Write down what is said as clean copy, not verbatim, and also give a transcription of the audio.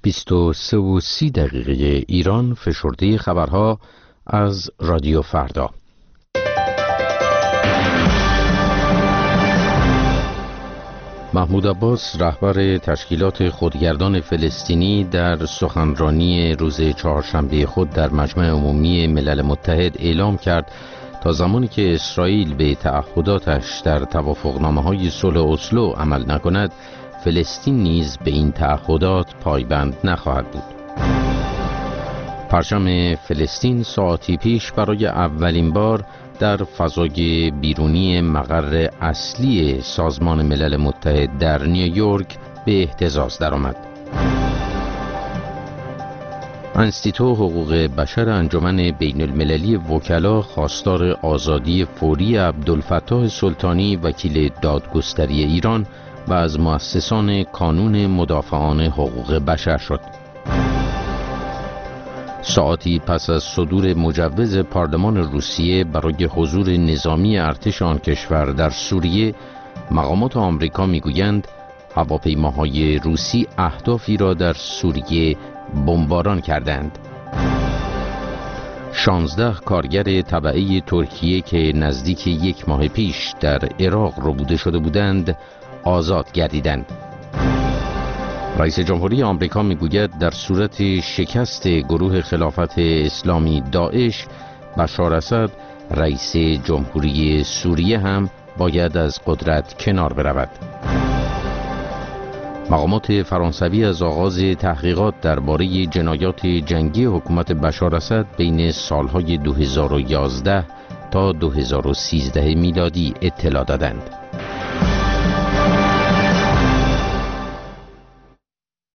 23:30 ایران، فشرده خبرها از رادیو فردا. محمود عباس، رهبر تشکیلات خودگردان فلسطینی، در سخنرانی روز چهارشنبه خود در مجمع عمومی ملل متحد اعلام کرد تا زمانی که اسرائیل به تعهداتش در توافقنامه‌های صلح اسلو عمل نکند، فلسطین نیز به این تعهدات پایبند نخواهد بود. پرچم فلسطین ساعتی پیش برای اولین بار در فضای بیرونی مقر اصلی سازمان ملل متحد در نیویورک به اهتزاز درآمد. انستیتو حقوق بشر انجمن بین المللی وکلا خواستار آزادی فوری عبدالفتاح سلطانی، وکیل دادگستری ایران و از مؤسسان کانون مدافعان حقوق بشر شد. ساعتی پس از صدور مجوز پارلمان روسیه برای حضور نظامی ارتش آن کشور در سوریه، مقامات آمریکا میگویند هواپیماهای روسی اهدافی را در سوریه بمباران کردند. 16 کارگر تبعه ترکیه که نزدیک یک ماه پیش در عراق ربوده شده بودند، آزاد گردیدند. رئیس جمهوری آمریکا میگوید در صورت شکست گروه خلافت اسلامی داعش، بشار اسد رئیس جمهوری سوریه هم باید از قدرت کنار برود. مقامات فرانسوی از آغاز تحقیقات درباره جنایات جنگی حکومت بشار اسد بین سالهای 2011 تا 2013 میلادی اطلاع دادند.